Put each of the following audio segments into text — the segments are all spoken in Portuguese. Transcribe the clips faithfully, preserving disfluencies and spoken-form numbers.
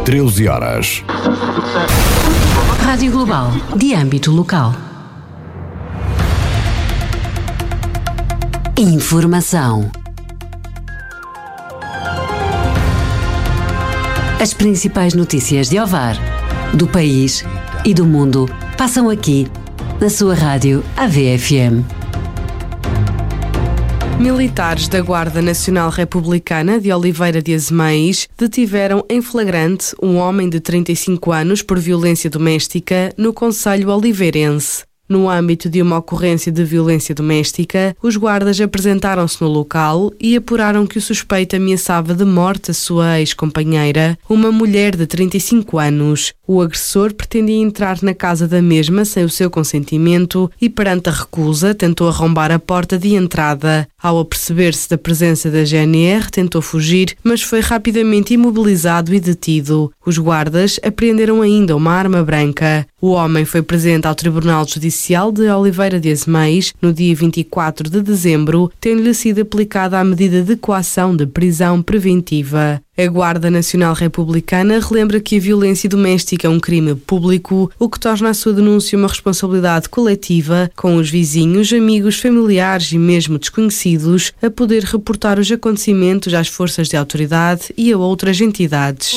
treze horas. Rádio Global, de âmbito local. Informação. As principais notícias de Ovar, do país e do mundo passam aqui, na sua rádio A V F M. Militares da Guarda Nacional Republicana de Oliveira de Azeméis detiveram em flagrante um homem de trinta e cinco anos por violência doméstica no concelho oliveirense. No âmbito de uma ocorrência de violência doméstica, os guardas apresentaram-se no local e apuraram que o suspeito ameaçava de morte a sua ex-companheira, uma mulher de trinta e cinco anos. O agressor pretendia entrar na casa da mesma sem o seu consentimento e, perante a recusa, tentou arrombar a porta de entrada. Ao aperceber-se da presença da G N R, tentou fugir, mas foi rapidamente imobilizado e detido. Os guardas apreenderam ainda uma arma branca. O homem foi presente ao Tribunal Judicial de Oliveira de Azeméis no dia vinte e quatro de dezembro, tendo-lhe sido aplicada a medida de coação de prisão preventiva. A Guarda Nacional Republicana relembra que a violência doméstica é um crime público, o que torna a sua denúncia uma responsabilidade coletiva, com os vizinhos, amigos, familiares e mesmo desconhecidos a poder reportar os acontecimentos às forças de autoridade e a outras entidades.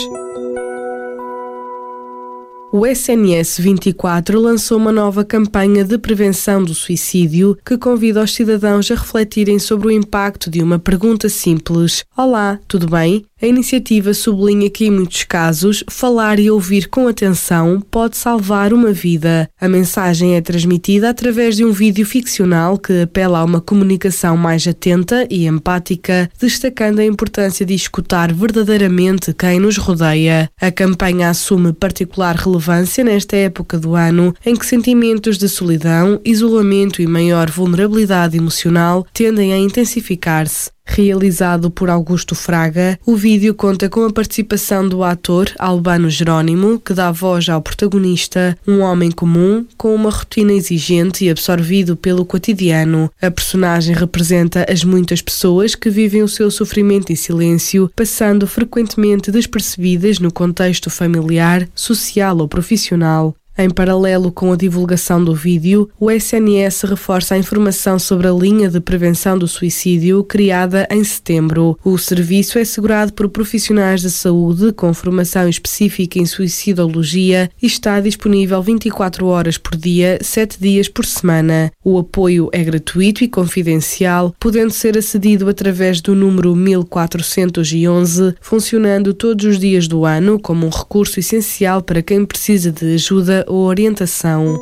O S N S vinte e quatro lançou uma nova campanha de prevenção do suicídio que convida os cidadãos a refletirem sobre o impacto de uma pergunta simples: Olá, tudo bem? A iniciativa sublinha que, em muitos casos, falar e ouvir com atenção pode salvar uma vida. A mensagem é transmitida através de um vídeo ficcional que apela a uma comunicação mais atenta e empática, destacando a importância de escutar verdadeiramente quem nos rodeia. A campanha assume particular relevância nesta época do ano, em que sentimentos de solidão, isolamento e maior vulnerabilidade emocional tendem a intensificar-se. Realizado por Augusto Fraga, o vídeo conta com a participação do ator Albano Jerónimo, que dá voz ao protagonista, um homem comum, com uma rotina exigente e absorvido pelo cotidiano. A personagem representa as muitas pessoas que vivem o seu sofrimento em silêncio, passando frequentemente despercebidas no contexto familiar, social ou profissional. Em paralelo com a divulgação do vídeo, o S N S reforça a informação sobre a linha de prevenção do suicídio criada em setembro. O serviço é assegurado por profissionais da saúde com formação específica em suicidologia e está disponível vinte e quatro horas por dia, sete dias por semana. O apoio é gratuito e confidencial, podendo ser acedido através do número mil quatrocentos e onze, funcionando todos os dias do ano como um recurso essencial para quem precisa de ajuda ou orientação.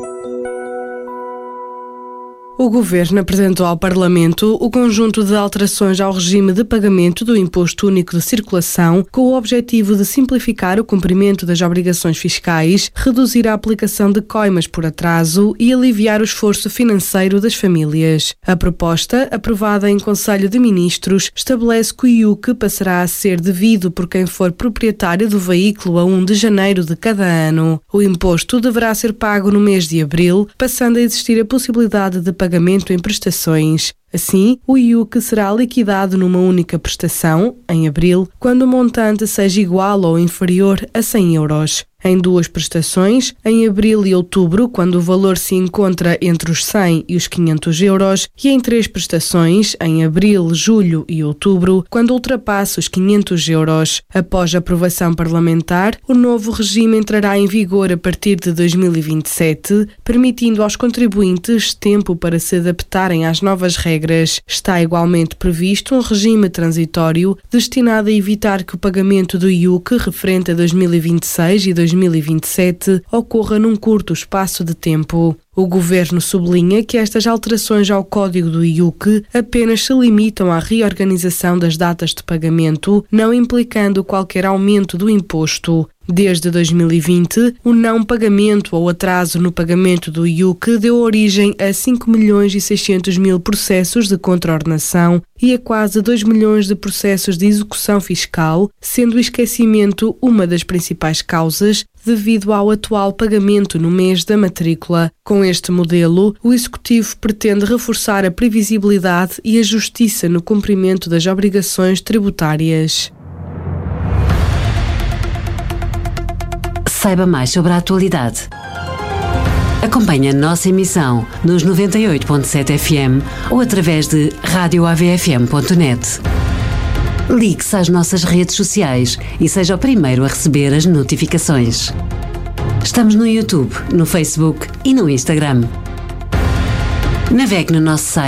O Governo apresentou ao Parlamento o conjunto de alterações ao regime de pagamento do Imposto Único de Circulação, com o objetivo de simplificar o cumprimento das obrigações fiscais, reduzir a aplicação de coimas por atraso e aliviar o esforço financeiro das famílias. A proposta, aprovada em Conselho de Ministros, estabelece que o I U C passará a ser devido por quem for proprietário do veículo a primeiro de janeiro de cada ano. O imposto deverá ser pago no mês de abril, passando a existir a possibilidade de pagamento em prestações. Assim, o I U C será liquidado numa única prestação, em abril, quando o montante seja igual ou inferior a cem euros. Em duas prestações, em abril e outubro, quando o valor se encontra entre os cem e os quinhentos euros, e em três prestações, em abril, julho e outubro, quando ultrapassa os quinhentos euros. Após a aprovação parlamentar, o novo regime entrará em vigor a partir de dois mil e vinte e sete, permitindo aos contribuintes tempo para se adaptarem às novas regras. Está igualmente previsto um regime transitório destinado a evitar que o pagamento do I U C referente a dois mil e vinte e seis e dois mil e vinte e sete ocorra num curto espaço de tempo. O Governo sublinha que estas alterações ao Código do I U C apenas se limitam à reorganização das datas de pagamento, não implicando qualquer aumento do imposto. Desde dois mil e vinte, o não pagamento ou atraso no pagamento do I U C deu origem a cinco milhões e seiscentos mil processos de contraordenação e a quase dois milhões de processos de execução fiscal, sendo o esquecimento uma das principais causas devido ao atual pagamento no mês da matrícula. Com este modelo, o Executivo pretende reforçar a previsibilidade e a justiça no cumprimento das obrigações tributárias. Saiba mais sobre a atualidade. Acompanhe a nossa emissão nos noventa e oito ponto sete F M ou através de rádio A V F M ponto net. Ligue-se às nossas redes sociais e seja o primeiro a receber as notificações. Estamos no YouTube, no Facebook e no Instagram. Navegue no nosso site